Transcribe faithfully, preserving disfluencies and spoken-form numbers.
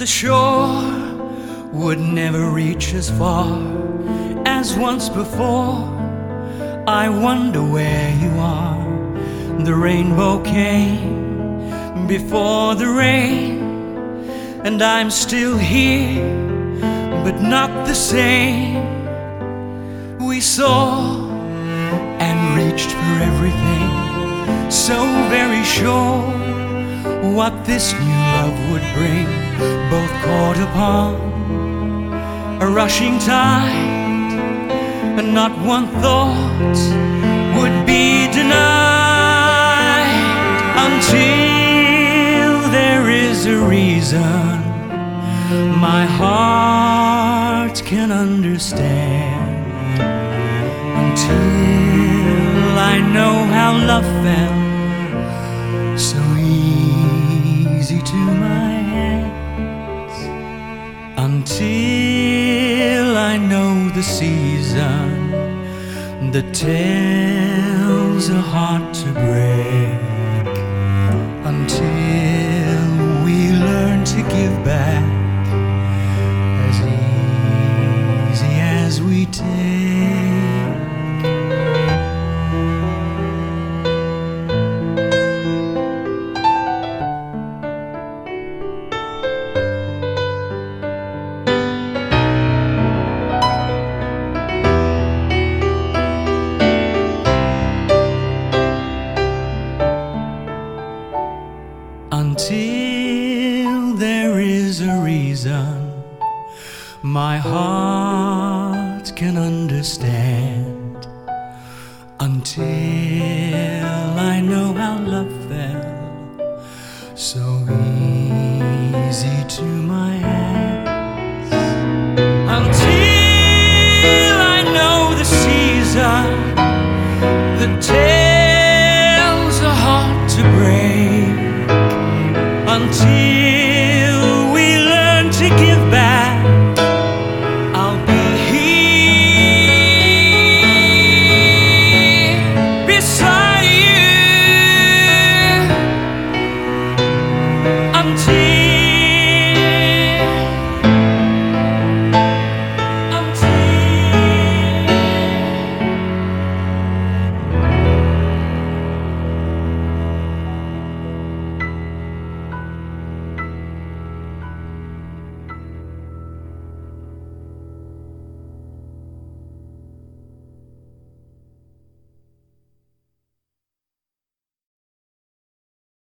The shore would never reach as far as once before. I wonder where you are. The rainbow came before the rain, and I'm still here, but not the same. We saw and reached for everything, so very sure what this new love would bring. Both caught upon a rushing tide, and not one thought would be denied. Until there is a reason my heart can understand, until I know how love felt so easy to my hands, until I know the season that tells a heart to break, until we learn to give back as easy as we take. Until there is a reason my heart can understand, until I know how love felt so easy to my hands, until I know the season that tells a heart to break, until